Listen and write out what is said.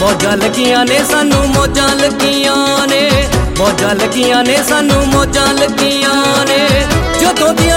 मौजां लगियां ने सानू मौजां लगियां ने, मौजां लगियां ने सानू मौजां लगियां ने। जदों दी